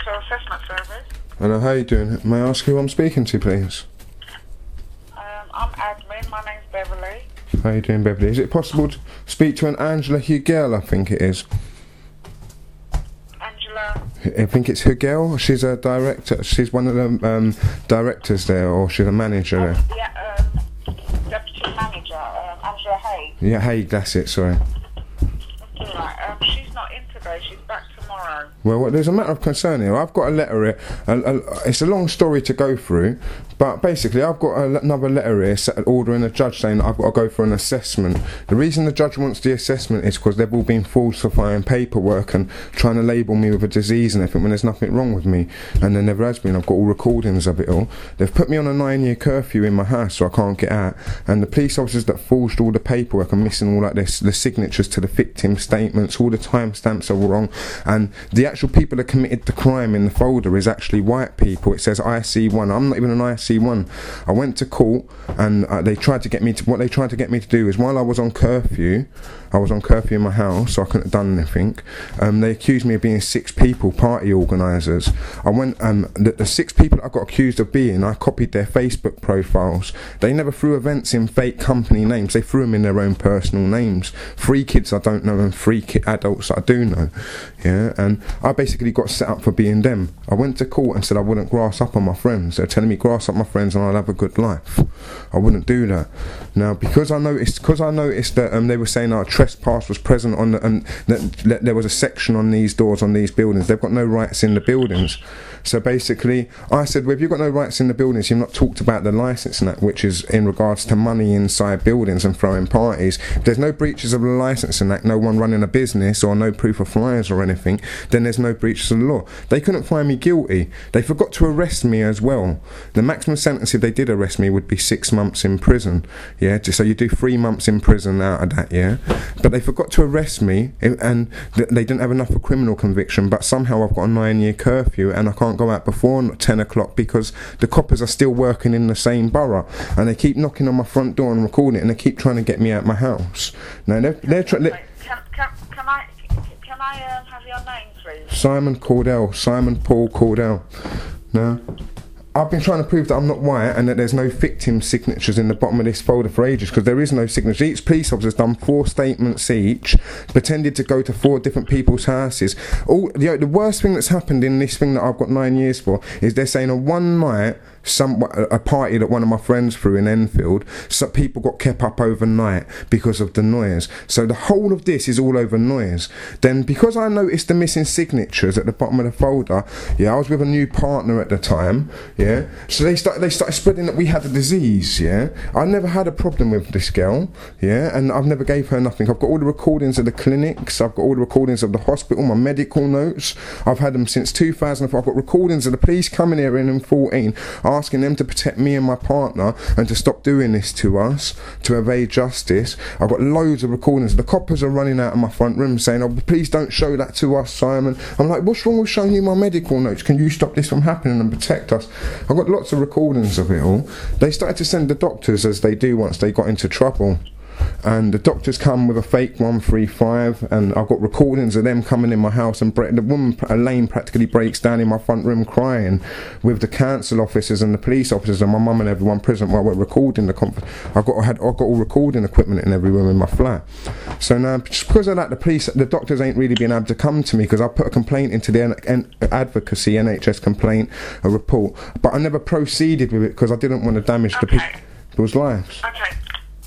Mental Assessment Service. Hello, how you doing? May I ask who I'm speaking to, please? I'm admin. My name's Beverly. How you doing, Beverly? Is it possible to speak to an Angela Hugel, I think it is? Angela? I think it's Hugel. She's a director. She's one of the directors there, or she's a manager there. Yeah, Deputy Manager, Angela Hay. Yeah, Hay, that's it, sorry. That's all right. She's not in today. She's back tomorrow. Well, there's a matter of concern here. I've got a letter here. It's a long story to go through, but basically I've got another letter here ordering a judge saying that I've got to go for an assessment. The reason the judge wants the assessment is because they've all been falsifying paperwork and trying to label me with a disease and everything when there's nothing wrong with me, and there never has been. I've got all recordings of it all. They've put me on a 9-year curfew in my house so I can't get out, and the police officers that forged all the paperwork are missing all like this, the signatures to the victim statements, all the timestamps are wrong, and the actual people that committed the crime in the folder is actually white people. It says IC1. I'm not even an IC1. I went to court and they tried to get me to, what they tried to get me to do is, while I was on curfew in my house, so I couldn't have done anything, they accused me of being 6 people, party organisers. I went, the 6 people that I got accused of being, I copied their Facebook profiles. They never threw events in fake company names, they threw them in their own personal names. 3 kids I don't know and 3 adults I do know. Yeah, and I basically got set up for being them. I went to court and said I wouldn't grass up on my friends. They're telling me grass up my friends and I'll have a good life. I wouldn't do that. Now, because I noticed that they were saying our trespass was present on the, and that there was a section on these doors on these buildings. They've got no rights in the buildings. So basically, I said, well, if you've got no rights in the buildings, you've not talked about the licensing act, which is in regards to money inside buildings and throwing parties. If there's no breaches of the licensing act, no one running a business or no proof of flyers or anything, then there's no breaches of the law. They couldn't find me guilty. They forgot to arrest me as well. The maximum sentence, if they did arrest me, would be 6 months in prison. Yeah, so you do 3 months in prison out of that, yeah? But they forgot to arrest me, and they didn't have enough for criminal conviction, but somehow I've got a 9-year curfew and I can't go out before 10 o'clock because the coppers are still working in the same borough and they keep knocking on my front door and recording it and they keep trying to get me out my house. Now they're trying. Can I have your name, please? Simon Cordell, Simon Paul Cordell. Now, I've been trying to prove that I'm not white and that there's no victim signatures in the bottom of this folder for ages, because there is no signature. Each police officer's done 4 statements each, pretended to go to 4 different people's houses. The worst thing that's happened in this thing that I've got 9 years for is they're saying on one night, a party that one of my friends threw in Enfield, so people got kept up overnight because of the noise. So the whole of this is all over noise. Then because I noticed the missing signatures at the bottom of the folder, yeah, I was with a new partner at the time, yeah, so they started spreading that we had a disease, yeah. I never had a problem with this girl, yeah, and I've never gave her nothing. I've got all the recordings of the clinics, I've got all the recordings of the hospital, my medical notes, I've had them since 2004. I've got recordings of the police coming here in 14 asking them to protect me and my partner and to stop doing this to us, to evade justice. I've got loads of recordings. The coppers are running out of my front room saying, oh, please don't show that to us, Simon. I'm like, what's wrong with showing you my medical notes? Can you stop this from happening and protect us? I've got lots of recordings of it all. They started to send the doctors, as they do once they got into trouble. And the doctors come with a fake 135, and I've got recordings of them coming in my house, and the woman, Elaine, practically breaks down in my front room crying with the council officers and the police officers and my mum and everyone present while we're recording the conference. I've got all recording equipment in every room in my flat. So now, just because of that, the doctors ain't really been able to come to me, because I put a complaint into the advocacy NHS complaint, a report, but I never proceeded with it because I didn't want to damage the people's lives. Okay.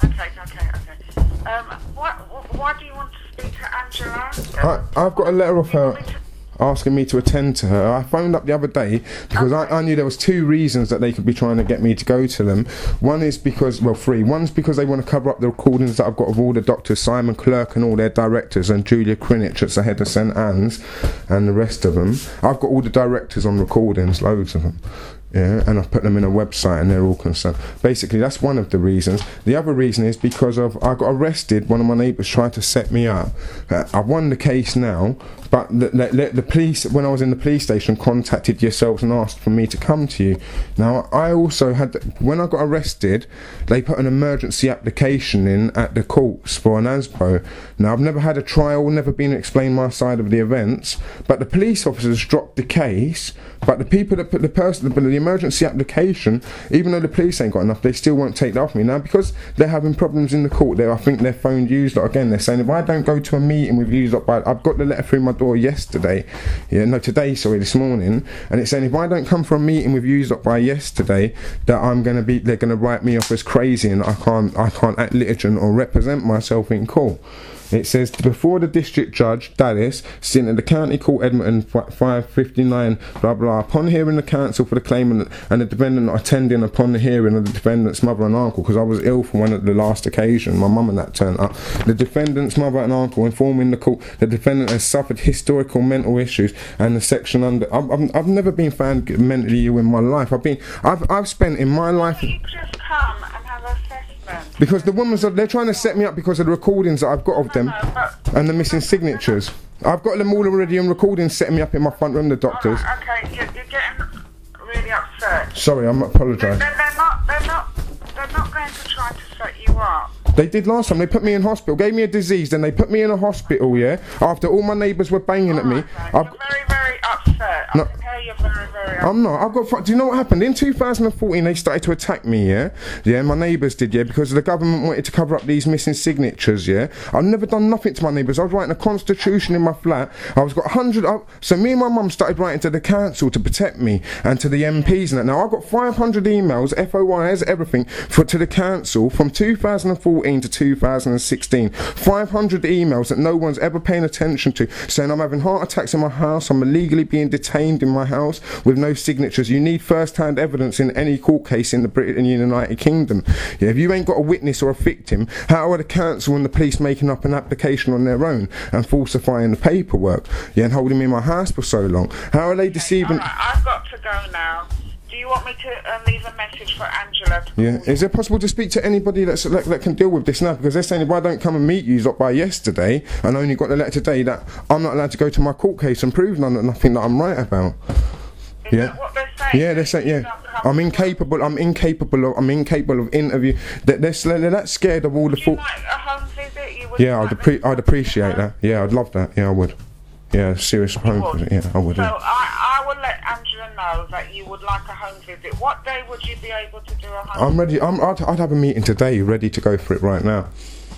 Why do you want to speak to Angela? I've got a letter off her asking me to attend to her. I phoned up the other day because I knew there was 2 reasons that they could be trying to get me to go to them. One is because, well, 3. One's because they want to cover up the recordings that I've got of all the doctors, Simon Clerk and all their directors, and Julia Crinich that's the head of St Anne's, and the rest of them. I've got all the directors on recordings, loads of them. Yeah, and I've put them in a website and they're all concerned. Basically, that's one of the reasons. The other reason is because of I got arrested. One of my neighbours tried to set me up. I won the case now, but the police, when I was in the police station, contacted yourselves and asked for me to come to you. Now, I also had, when I got arrested, they put an emergency application in at the courts for an ASBO. Now, I've never had a trial, never been explained my side of the events, but the police officers dropped the case. But the people that put the emergency application, even though the police ain't got enough, they still won't take that off me. Now, because they're having problems in the court there, I think their phone used again. They're saying if I don't go to a meeting with you, I've got the letter through my door yesterday, this morning, and it's saying if I don't come for a meeting with you by yesterday, that they're gonna write me off as crazy and I can't act litigant or represent myself in court. It says, before the district judge, Dallas, sitting at the county court, Edmonton, 559, blah, blah, upon hearing the counsel for the claimant and the defendant attending upon the hearing of the defendant's mother and uncle, because I was ill for one of the last occasion, my mum and that turned up, the defendant's mother and uncle informing the court the defendant has suffered historical mental issues and the section under... I've never been found mentally ill in my life. I've spent in my life... You just come and have a assessment. Because the women's, they're trying to set me up because of the recordings that I've got of them and the missing signatures. I've got them all already on recordings setting me up in my front room, the doctors. Right, okay, you're getting really upset. Sorry, I'm apologise. They're not going to try to set you up. They did last time. They put me in hospital, gave me a disease, then they put me in a hospital, yeah, after all my neighbours were banging at me. You're very, very upset. I can tell you're very, very upset. I'm not. Do you know what happened? In 2014, they started to attack me, yeah? Yeah, my neighbours did, yeah, because the government wanted to cover up these missing signatures, yeah? I've never done nothing to my neighbours. I was writing a constitution in my flat. I was got 100... So me and my mum started writing to the council to protect me and to the MPs and that. Now, I've got 500 emails, FOIs, everything, to the council from 2014 to 2016. 500 emails that no one's ever paying attention to, saying I'm having heart attacks in my house, I'm illegally being detained in my house with no signatures. You need first-hand evidence in any court case in the Britain and United Kingdom. Yeah, if you ain't got a witness or a victim, how are the council and the police making up an application on their own and falsifying the paperwork? Yeah, and holding me in my house for so long? How are they deceiving... Alright, I've got to go now. Do you want me to leave a message for Angela to call you? Is it possible to speak to anybody that can deal with this now? Because they're saying if I don't come and meet you by yesterday and only got the letter today, that I'm not allowed to go to my court case and prove nothing that I'm right about. Is that what they're saying? Yeah, they're saying, yeah. I'm incapable of interview. They're that scared of all the... Would you like a home visit? Yeah, I'd appreciate that. Yeah, I'd love that. Yeah, I would. Yeah, serious home visit. Yeah, I would. So I will let Angela know that you would like a home visit. What day would you be able to do a home visit? I'm ready. I'd have a meeting today, ready to go for it right now.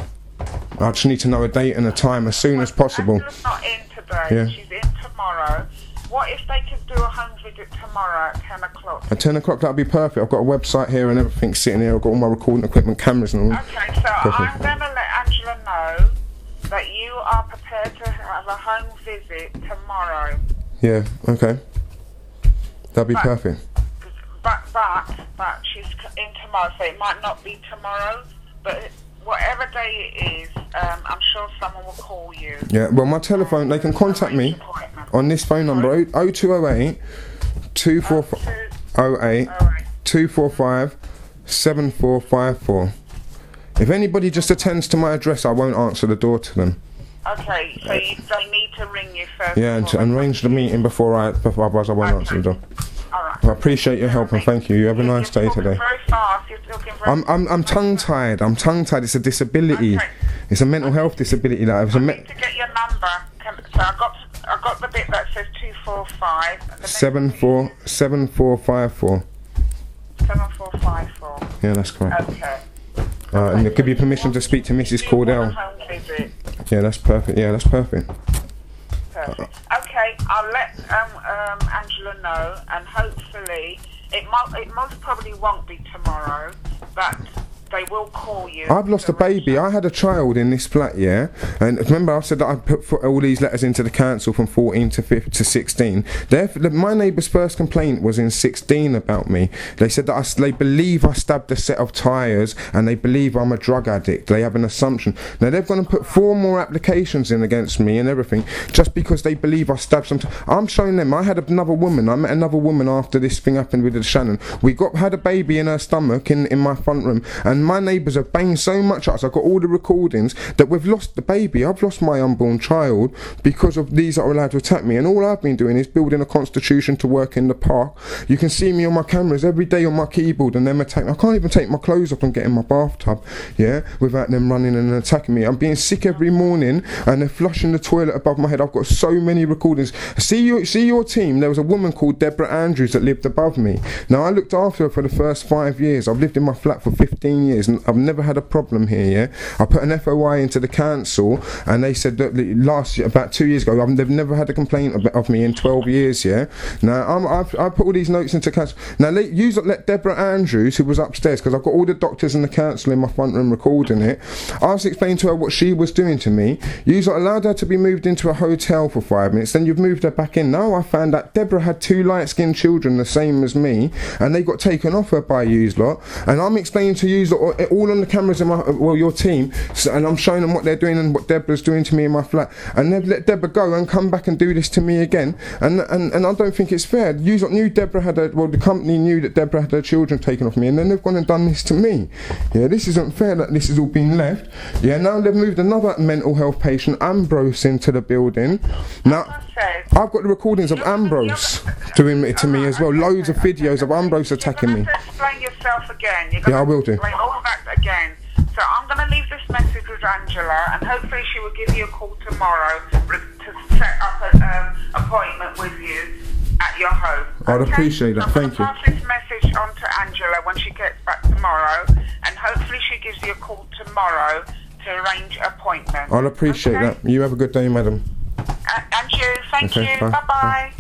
I just need to know a date and a time as soon as possible. Angela's not in today. Yeah. She's in tomorrow. What if they could do a home visit tomorrow at 10 o'clock? At 10 o'clock, that'd be perfect. I've got a website here and everything sitting here. I've got all my recording equipment, cameras and all. Okay, so I'm going to let Angela know that you are prepared to have a home visit tomorrow. Yeah, okay. That'd be perfect. But she's in tomorrow, so it might not be tomorrow, but whatever day it is, I'm sure someone will call you. Yeah, well, my telephone, they can contact me on this phone number, 0208 245 7454. If anybody just attends to my address, I won't answer the door to them. Okay, so they need to ring you first. Yeah, and arrange the meeting before otherwise I won't answer the door. Alright. I appreciate your help and thank you. You have a nice day today. Very fast. You're talking very I'm tongue-tied. It's a disability. Okay. It's a mental health disability. I need to get your number. So I got the bit that says 245. 7454. 7454. Yeah, that's correct. Okay. And they'll give you permission to speak to Mrs. Cordell. Yeah, that's perfect. Yeah, that's perfect. Perfect. Okay, I'll let Angela know, and hopefully it most probably won't be tomorrow, but they will call you. I've lost a baby. I had a child in this flat, yeah. And remember, I said that I put all these letters into the council from 14 to 16. My neighbour's first complaint was in 16 about me. They said that they believe I stabbed a set of tyres, and they believe I'm a drug addict. They have an assumption. Now they're going to put 4 more applications in against me and everything just because they believe I stabbed some. I'm showing them. I met another woman after this thing happened with the Shannon. We had a baby in her stomach in my front room, and my neighbours have banged so much at us. I've got all the recordings that we've lost the baby. I've lost my unborn child because of these that are allowed to attack me, and all I've been doing is building a constitution to work in the park. You can see me on my cameras every day on my keyboard, and them attacking. I can't even take my clothes off and get in my bathtub, yeah, without them running and attacking me. I'm being sick every morning, and they're flushing the toilet above my head. I've got so many recordings. See your team. There was a woman called Deborah Andrews that lived above me. Now I looked after her for the first 5 years. I've lived in my flat for 15 years, and I've never had a problem here, yeah. I put an FOI into the council, and they said that last year, about 2 years ago, they've never had a complaint of me in 12 years, yeah. Now I put all these notes into council. Now let Deborah Andrews, who was upstairs, because I've got all the doctors and the council in my front room recording it. I was explaining to her what she was doing to me. You allowed her to be moved into a hotel for 5 minutes, then you've moved her back in. Now I found out Deborah had 2 light-skinned children the same as me, and they got taken off her by you lot. And I'm explaining to you lot all on the cameras in your team, and I'm showing them what they're doing and what Deborah's doing to me in my flat. And they've let Deborah go and come back and do this to me again. And I don't think it's fair. You lot knew Deborah had the company knew that Deborah had her children taken off me, and then they've gone and done this to me. Yeah, this isn't fair that this has all been left. Yeah, now they've moved another mental health patient, Ambrose, into the building. Now I've got the recordings of Ambrose doing it to me as well. Loads of videos of Ambrose attacking me. Explain yourself again. Yeah, I will do. Explain all that again. So I'm going to leave this message with Angela, and hopefully she will give you a call tomorrow to set up an appointment with you at your home. I'd appreciate that. Thank you. I'll pass this message on to Angela when she gets back tomorrow, and hopefully she gives you a call tomorrow to arrange an appointment. I'll appreciate that. You have a good day, madam. And you. Thank you. Bye. Bye-bye.